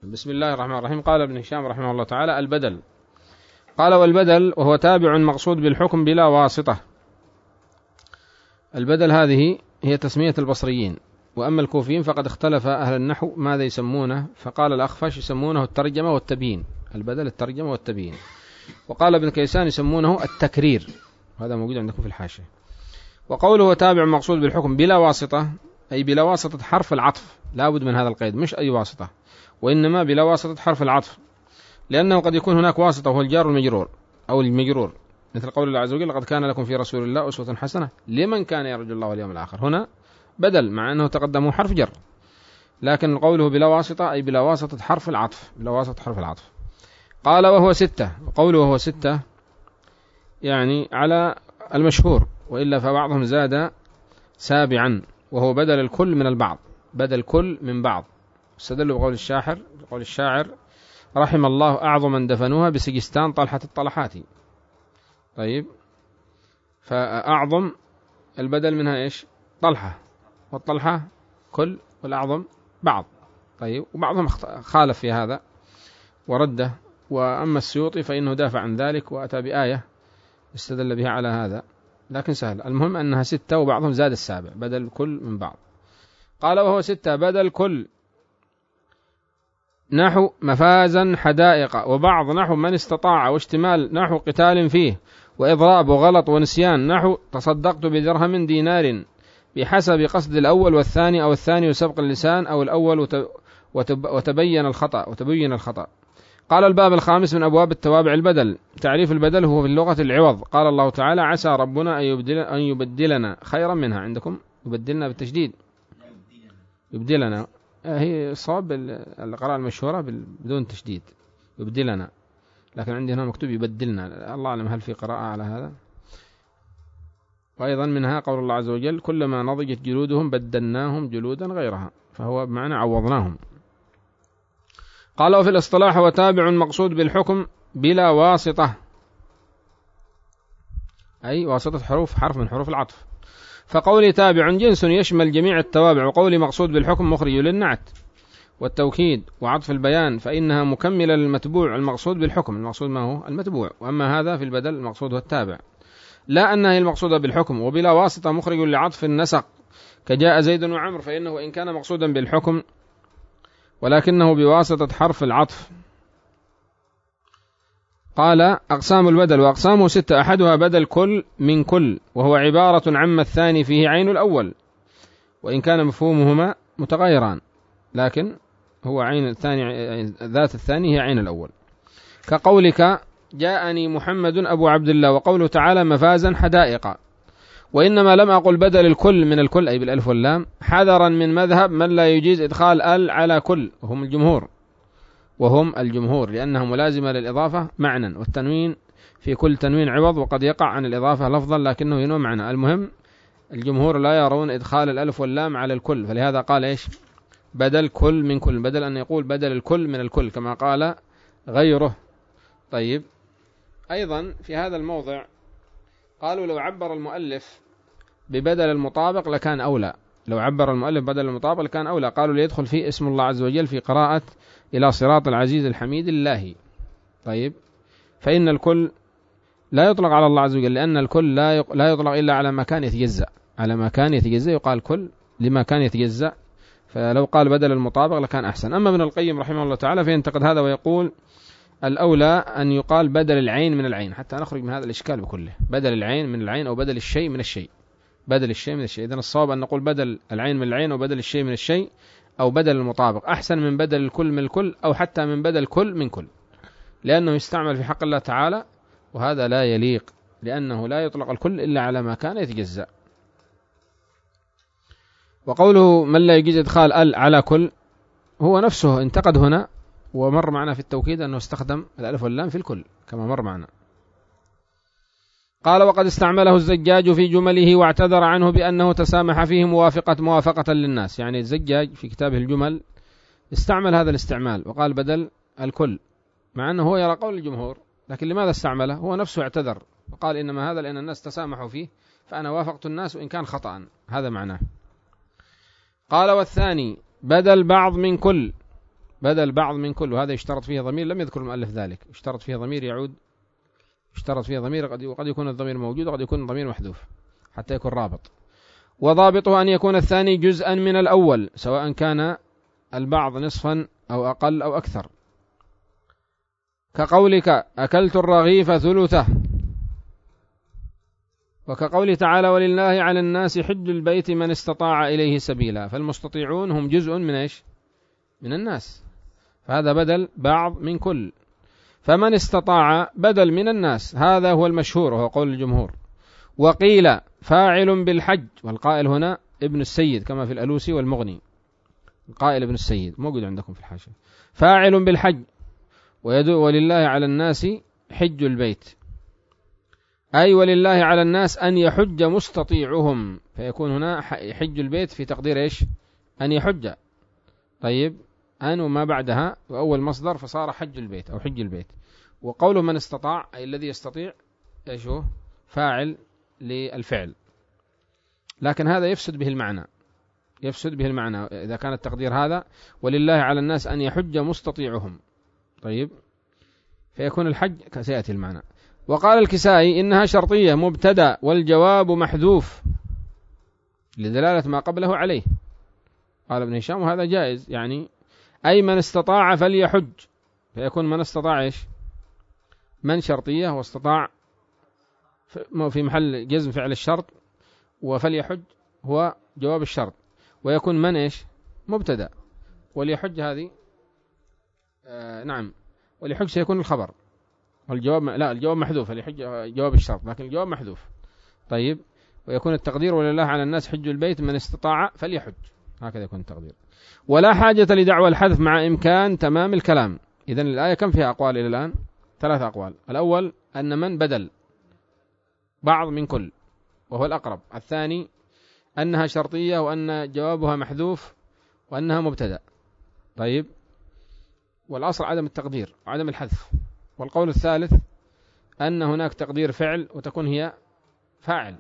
بسم الله الرحمن الرحيم. قال ابن هشام رحمه الله تعالى: البدل. قال: والبدل وهو تابع مقصود بالحكم بلا واسطة. البدل هذه هي تسمية البصريين، وأما الكوفيين فقد اختلف أهل النحو ماذا يسمونه، فقال الأخفش يسمونه الترجمة والتبيين، البدل الترجمة والتبيين، وقال ابن كيسان يسمونه التكرير، هذا موجود عندكم في الحاشية. وقوله تابع مقصود بالحكم بلا واسطة أي بلا واسطة حرف العطف، لا بد من هذا القيد، مش أي واسطة، وإنما بلا واسطة حرف العطف، لأنه قد يكون هناك واسطة وهو الجار والمجرور أو المجرور، مثل قول الله عز وجل: لقد كان لكم في رسول الله أسوة حسنة لمن كان يرجو الله واليوم الآخر. هنا بدل مع أنه تقدمه حرف جر، لكن قوله بلا واسطة أي بلا واسطة حرف العطف، بلا واسطة حرف العطف. قال: وهو ستة. وقوله وهو ستة يعني على المشهور، وإلا فبعضهم زاد سابعا، وهو بدل الكل من البعض، بدل كل من بعض. استدلوا بقول الشاعر: رحم الله أعظما دفنوها بسجستان طلحة الطلحات. طيب، فأعظم البدل منها إيش؟ طلحة، والطلحة كل، والأعظم بعض. طيب، وبعضهم خالف في هذا ورده، وأما السيوطي فإنه دافع عن ذلك وأتى بآية استدل بها على هذا، لكن سهل. المهم أنها ستة، وبعضهم زاد السابع، بدل كل من بعض. قال: وهو ستة بدل كل نحو مفازا حدائق، وبعض نحو من استطاع، واشتمال نحو قتال فيه، وإضراب وغلط ونسيان نحو تصدقت بدرهم دينار، بحسب قصد الأول والثاني، أو الثاني وسبق اللسان، أو الأول وتبين الخطأ. قال: الباب الخامس من أبواب التوابع البدل. تعريف البدل هو في اللغة العوض. قال الله تعالى: عسى ربنا أن يبدلنا خيرا منها. عندكم يبدلنا بالتشديد، يبدلنا، هي صواب القراءة المشهورة بدون تشديد، يبدلنا، لكن عندي هنا مكتوب يبدلنا، الله أعلم هل في قراءة على هذا. وأيضا منها قول الله عز وجل: كلما نضجت جلودهم بدلناهم جلودا غيرها، فهو بمعنى عوضناهم. قال: وفي الاصطلاح هو تابع مقصود بالحكم بلا واسطة، أي واسطة حرف من حروف العطف. فقولي تابع جنس يشمل جميع التوابع، وقولي مقصود بالحكم مخرج للنعت والتوكيد وعطف البيان، فإنها مكملة للمتبوع المقصود بالحكم. المقصود ما هو المتبوع، وأما هذا في البدل المقصود هو التابع، لا أنها هي المقصودة بالحكم. وبلا واسطة مخرج لعطف النسق، كجاء زيد وعمر، فإنه إن كان مقصودا بالحكم ولكنه بواسطة حرف العطف. قال: أقسام البدل وأقسامه ستة. أحدها بدل كل من كل، وهو عبارة عما الثاني فيه عين الأول، وإن كان مفهومهما متغيران، لكن هو عين الثاني، ذات الثاني هي عين الأول. كقولك: جاءني محمد أبو عبد الله، وقوله تعالى: مفازا حدائق. وإنما لم أقل بدل الكل من الكل أي بالألف واللام، حذرا من مذهب من لا يجيز إدخال ال على كل، وهم الجمهور، لأنها ملازمة للإضافة معنى، والتنوين في كل تنوين عوض، وقد يقع عن الإضافة لفظا لكنه ينوى معنى. المهم الجمهور لا يرون إدخال الألف واللام على الكل، فلهذا قال إيش؟ بدل كل من كل، بدل أن يقول بدل الكل من الكل كما قال غيره. طيب، أيضا في هذا الموضع قالوا: لو عبر المؤلف ببدل المطابق لكان أولى، لو عبر المؤلف بدل المطابق لكان أولى. قالوا: ليدخل فيه اسم الله عز وجل في قراءة إلى صراط العزيز الحميد الله. طيب، فإن الكل لا يطلق على الله عز وجل، لأن الكل لا يطلق إلا على ما كان يتجزأ، على ما كان يتجزأ يقال كل لما كان يتجزأ، فلو قال بدل المطابق لكان أحسن. أما ابن القيم رحمه الله تعالى فينتقد هذا ويقول: الأولى أن يقال بدل العين من العين، حتى نخرج من هذا الإشكال بكله، بدل العين من العين، أو بدل الشيء من الشيء، بدل الشيء من الشيء. إذن الصواب أن نقول بدل العين من العين، أو بدل الشيء من الشيء، أو بدل المطابق، أحسن من بدل الكل من الكل، أو حتى من بدل كل من كل، لأنه يستعمل في حق الله تعالى، وهذا لا يليق، لأنه لا يطلق الكل إلا على ما كان يتجزأ. وقوله من لا يجوز إدخال ال على كل، هو نفسه انتقد هنا، ومر معنا في التوكيد أنه استخدم الألف واللام في الكل كما مر معنا. قال: وقد استعمله الزجاج في جمله، واعتذر عنه بأنه تسامح فيه موافقة للناس. يعني الزجاج في كتابه الجمل استعمل هذا الاستعمال، وقال بدل الكل، مع أنه هو يرى قول الجمهور، لكن لماذا استعمله؟ هو نفسه اعتذر وقال إنما هذا لأن الناس تسامحوا فيه، فأنا وافقت الناس وإن كان خطأ، هذا معناه. قال: والثاني بدل بعض من كل، بدل بعض من كل، وهذا يشترط فيه ضمير لم يذكر المؤلف ذلك، يشترط فيه ضمير يعود، يشترط فيه ضمير وقد يكون الضمير موجود وقد يكون الضمير محذوف حتى يكون رابط. وضابطه أن يكون الثاني جزءا من الأول سواء كان البعض نصفا أو أقل أو أكثر، كقولك أكلت الرغيف ثلثه، وكقوله تعالى ولله على الناس حج البيت من استطاع إليه سبيلا، فالمستطيعون هم جزء من إيش؟ من الناس، فهذا بدل بعض من كل، فمن استطاع بدل من الناس، هذا هو المشهور وهو قول الجمهور. وقيل فاعل بالحج، والقائل هنا ابن السيد كما في الألوسي والمغني، القائل ابن السيد موجود عندكم في الحاشية، فاعل بالحج ولله على الناس حج البيت، أي ولله على الناس أن يحج مستطيعهم، فيكون هنا حج البيت في تقدير إيش؟ أن يحج. طيب أن وما بعدها وأول مصدر فصار حج البيت أو حج البيت. وقوله من استطاع أي الذي يستطيع إيش هو؟ فاعل للفعل، لكن هذا يفسد به المعنى، يفسد به المعنى إذا كان التقدير هذا ولله على الناس أن يحج مستطيعهم. طيب فيكون الحج كسيأتي المعنى. وقال الكسائي إنها شرطية مبتدأ والجواب محذوف لدلالة ما قبله عليه. قال ابن هشام وهذا جائز، يعني أي من استطاع فليحج، فيكون من استطاع إيش؟ من شرطية واستطاع في محل جزم فعل الشرط، وفليحج هو جواب الشرط، ويكون من إيش؟ مبتدأ، وليحج هذه نعم، وليحج سيكون الخبر، والجواب لا الجواب محذوف، فليحج جواب الشرط لكن الجواب محذوف. طيب ويكون التقدير ولله على الناس حج البيت من استطاع فليحج، هكذا يكون التقدير. ولا حاجة لدعوى الحذف مع إمكان تمام الكلام. إذن الآية كم فيها أقوال إلى الآن؟ 3 أقوال. الأول أن من بدل بعض من كل وهو الأقرب. الثاني أنها شرطية وأن جوابها محذوف وأنها مبتدأ. طيب والأصل عدم التقدير وعدم الحذف. والقول الثالث أن هناك تقدير فعل وتكون هي فاعل.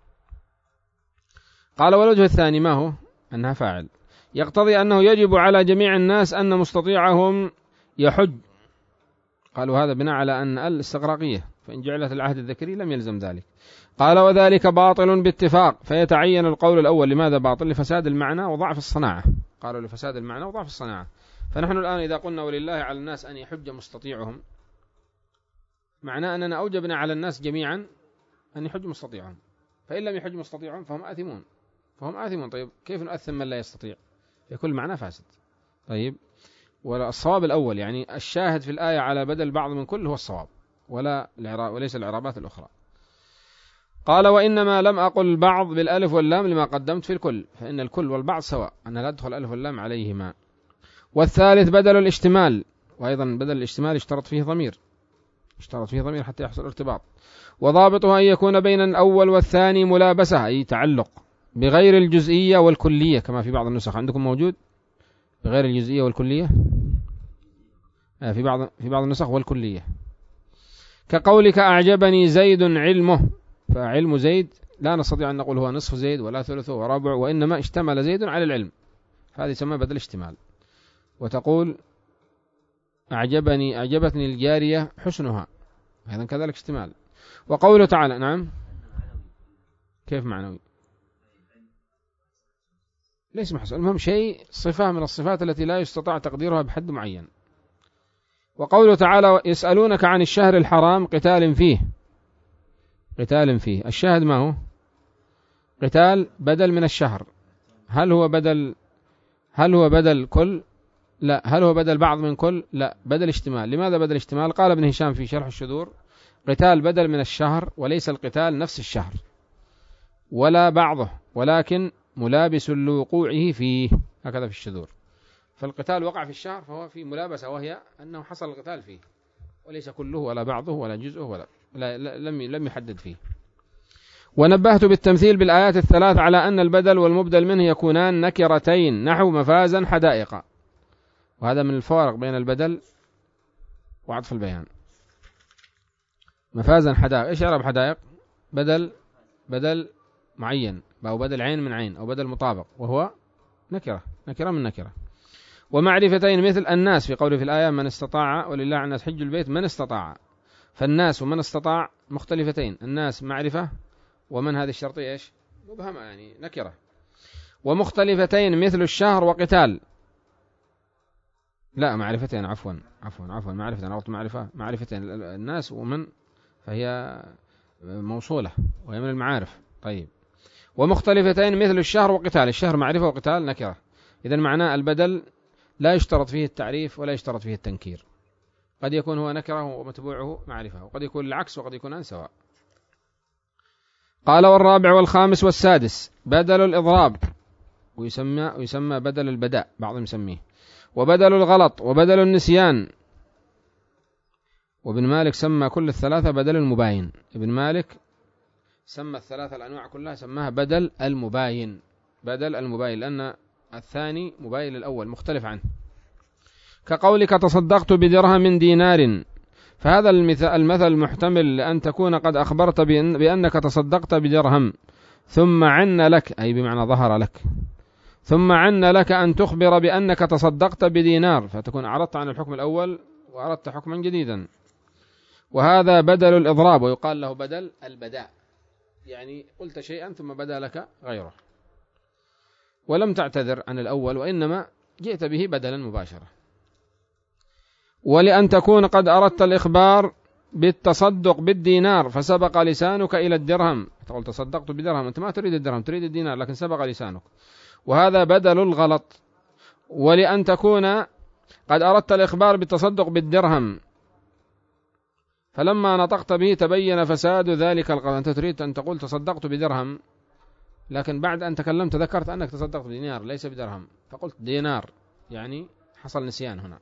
قال والوجه الثاني ما هو؟ أنها فاعل، يقتضي أنه يجب على جميع الناس أن مستطيعهم يحج. قالوا هذا بناء على أن الاستغراقية، فإن جعلت العهد الذكري لم يلزم ذلك. قال وذلك باطل باتفاق، فيتعين القول الأول. لماذا باطل؟ لفساد المعنى وضعف الصناعة. قالوا لفساد المعنى وضعف الصناعة. فنحن الآن إذا قلنا ولله على الناس أن يحج مستطيعهم، معناه أننا أوجبنا على الناس جميعا أن يحج مستطيعهم، فإن لم يحج مستطيعهم فهم آثمون، فهم آثمون. طيب كيف نؤثم من لا يستطيع؟ يكون معناه فاسد. طيب والصواب الأول، يعني الشاهد في الآية على بدل بعض من كل هو الصواب، وليس الإعرابات الأخرى. قال وإنما لم أقل بعض بالألف واللام لما قدمت في الكل، فإن الكل والبعض سواء، أن لا تدخل الألف واللام عليهما. والثالث بدل الاشتمال، وأيضا بدل الاشتمال اشترط فيه ضمير حتى يحصل ارتباط. وضابطها أن يكون بين الأول والثاني ملابسة، أي تعلق، بغير الجزئية والكلية، كما في بعض النسخ. عندكم موجود بغير الجزئية والكلية؟ في بعض النسخ والكلية. كقولك أعجبني زيد علمه، فعلم زيد لا نستطيع أن نقول هو نصف زيد ولا ثلثه وربع، وإنما اشتمل زيد على العلم، فهذه يسمى بدل اشتمال. وتقول أعجبتني الجارية حسنها، هذا كذلك اشتمال. وقوله تعالى نعم كيف معنوي؟ ليس محسن، المهم شيء صفة من الصفات التي لا يستطاع تقديرها بحد معين. وقوله تعالى يسألونك عن الشهر الحرام قتال فيه، الشاهد ما هو؟ قتال بدل من الشهر. هل هو بدل كل؟ لا. هل هو بدل بعض من كل؟ لا، بدل اشتمال. لماذا بدل اشتمال؟ قال ابن هشام في شرح الشذور قتال بدل من الشهر، وليس القتال نفس الشهر ولا بعضه، ولكن ملابس لوقوعه فيه، هكذا في الشذور. فالقتال وقع في الشهر فهو في ملابسة، وهي أنه حصل القتال فيه، وليس كله ولا بعضه ولا جزءه لم يحدد فيه. ونبهت بالتمثيل بالآيات الثلاث على أن البدل والمبدل منه يكونان نكرتين، نحو مفازا حدائق، وهذا من الفارق بين البدل وعطف البيان. مفازا حدائق، إيش يعرف حدائق؟ بدل معين، أو بدل عين من عين، أو بدل مطابق، وهو نكرة من نكرة. ومعرفتين مثل الناس في قوله في الآية من استطاع ولله على الناس حج البيت من استطاع، فالناس ومن استطاع مختلفتين، الناس معرفة ومن هذه الشرطية إيش مبهمة يعني نكرة. ومختلفتين مثل الشهر وقتال، لا معرفتين عفوا معرفتين أردت معرفتين الناس ومن فهي موصولة وهي من المعارف. طيب ومختلفتين مثل الشهر وقتال، الشهر معرفة وقتال نكرة، إذا معناه البدل لا يشترط فيه التعريف ولا يشترط فيه التنكير، قد يكون هو نكرة ومتبوعه معرفة، وقد يكون العكس وقد يكون سواء. قال والرابع والخامس والسادس بدل الإضراب، ويسمى بدل البداء بعضهم يسميه، وبدل الغلط وبدل النسيان. وابن مالك سمى كل الثلاثة بدل المباين، ابن مالك سمى الثلاثة الأنواع كلها سماها بدل المباين، بدل المباين لأن الثاني مباين للأول مختلف عنه. كقولك تصدقت بدرهم دينار، فهذا المثل محتمل لأن تكون قد أخبرت بأنك تصدقت بدرهم ثم عن لك، أي بمعنى ظهر لك، ثم عن لك أن تخبر بأنك تصدقت بدينار، فتكون أعرضت عن الحكم الأول وأردت حكما جديدا. وهذا بدل الإضراب، ويقال له بدل البداء، يعني قلت شيئا ثم بدا لك غيره ولم تعتذر عن الأول وإنما جئت به بدلا مباشرة. ولأن تكون قد أردت الإخبار بالتصدق بالدينار فسبق لسانك إلى الدرهم، تقول تصدقت بدرهم، أنت ما تريد الدرهم تريد الدينار لكن سبق لسانك، وهذا بدل الغلط. ولأن تكون قد أردت الإخبار بالتصدق بالدرهم فلما نطقت به تبين فساد ذلك الغلط، أنت تريد أن تقول تصدقت بدرهم لكن بعد أن تكلمت ذكرت أنك تصدقت بدينار ليس بدرهم فقلت دينار، يعني حصل نسيان هنا،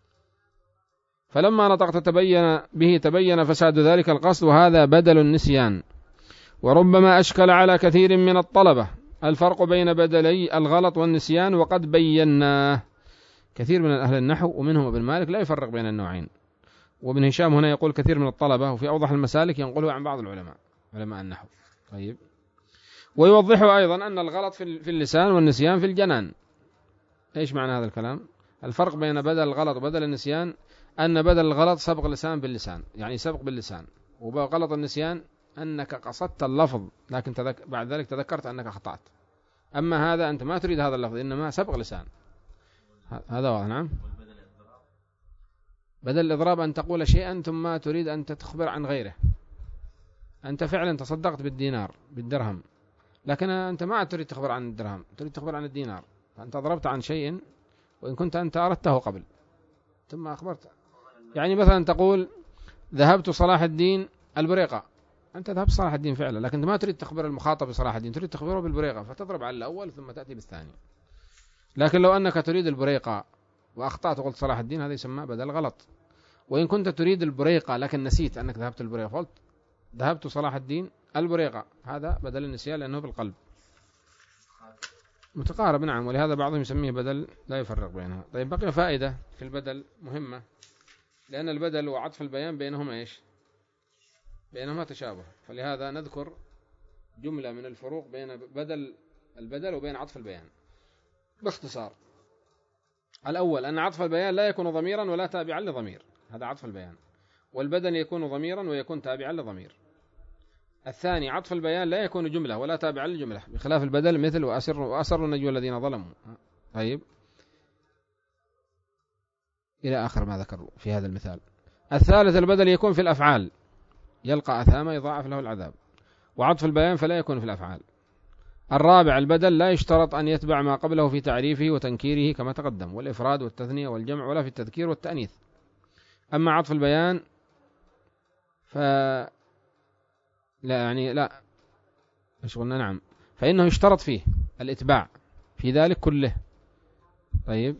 فلما نطقت تبين فساد ذلك القصد، وهذا بدل النسيان. وربما أشكل على كثير من الطلبة الفرق بين بدلي الغلط والنسيان وقد بيناه. كثير من أهل النحو ومنهم ابن مالك لا يفرق بين النوعين، وابن هشام هنا يقول كثير من الطلبة، وفي أوضح المسالك ينقله عن بعض العلماء علماء النحو. طيب ويوضحه أيضا أن الغلط في اللسان والنسيان في الجنان. إيش معنى هذا الكلام؟ الفرق بين بدل الغلط وبدل النسيان أن بدل الغلط سبق اللسان باللسان، يعني سبق باللسان، وغلط النسيان أنك قصدت اللفظ لكن بعد ذلك تذكرت أنك أخطأت. أما هذا أنت ما تريد هذا اللفظ إنما سبق لسان، هذا واضح. نعم. بدل الإضراب أن تقول شيئا ثم تريد أن تخبر عن غيره، أنت فعلا تصدقت بالدينار بالدرهم لكن أنت ما تريد تخبر عن الدرهم تريد تخبر عن الدينار، فأنت أضربت عن شيء وإن كنت أنت أردته قبل ثم أخبرت. يعني مثلا تقول ذهبت صلاح الدين البريقة، أنت ذهبت صلاح الدين فعلا لكن ما تريد تخبر المخاطب بصلاح الدين تريد تخبره بالبريقة فتضرب على الأول ثم تأتي بالثاني. لكن لو أنك تريد البريقة وأخطأت وقلت صلاح الدين هذا يسمى بدل غلط. وإن كنت تريد البريقة لكن نسيت أنك ذهبت البريقة فقلت ذهبت صلاح الدين البريقة، هذا بدل النسيان لأنه بالقلب متقارب. نعم. ولهذا بعضهم يسميه بدل لا يفرق بينها. طيب بقي فائدة في البدل مهمة، لأن البدل وعطف البيان بينهما إيش؟ بينهما تشابه، فلهذا نذكر جملة من الفروق بين البدل وبين عطف البيان باختصار. الأول أن عطف البيان لا يكون ضميرا ولا تابعا لضمير، هذا عطف البيان، والبدل يكون ضميرا ويكون تابعا لضمير. الثاني عطف البيان لا يكون جملة ولا تابعا لجملة بخلاف البدل مثل وأسر النجوى الذين ظلموا. طيب إلى آخر ما ذكروا في هذا المثال. الثالث البدل يكون في الأفعال يلقى أثاما يضاعف له العذاب، وعطف البيان فلا يكون في الأفعال. الرابع البدل لا يشترط أن يتبع ما قبله في تعريفه وتنكيره كما تقدم، والإفراد والتثنية والجمع، ولا في التذكير والتأنيث. أما عطف البيان لا إيش قلنا؟ نعم، فإنه يشترط فيه الإتباع في ذلك كله. طيب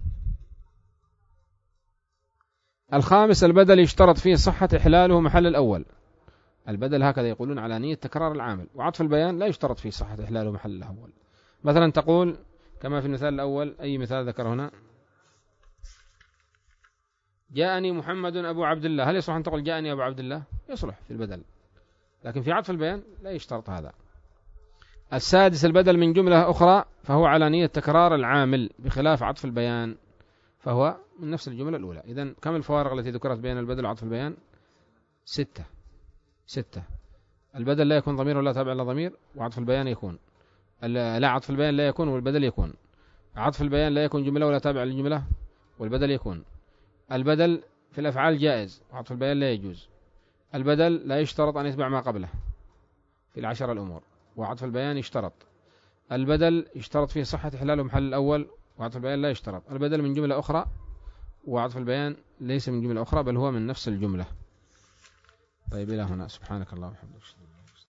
الخامس البدل يشترط فيه صحة إحلاله محل الأول، البدل هكذا يقولون على نية تكرار العامل، وعطف البيان لا يشترط فيه صحة إحلاله محل الأول. مثلا تقول كما في المثال الأول، أي مثال ذكر هنا، جاءني محمد أبو عبد الله، هل يصلح أن تقول جاءني أبو عبد الله؟ يصلح في البدل، لكن في عطف البيان لا يشترط هذا. السادس البدل من جملة أخرى فهو على نية تكرار العامل بخلاف عطف البيان، فهو من نفس الجملة الأولى. إذن كم الفوارق التي ذكرت بين البدل وعطف البيان؟ 6. البدل لا يكون ضمير ولا تابع إلا ضمير، وعطف البيان يكون، لا عطف البيان لا يكون والبدل يكون. عطف البيان لا يكون جملة ولا تابع للجملة والبدل يكون. البدل في الأفعال جائز وعطف البيان لا يجوز. البدل لا يشترط أن يتبع ما قبله في 10 الأمور، وعطف البيان يشترط. البدل يشترط فيه صحة إحلال محل الأول، وعطف البيان لا يشترط. البدل من جملة أخرى، وعطف البيان ليس من جملة أخرى بل هو من نفس الجملة. طيب إلى هنا، سبحانك اللهم وبحمدك.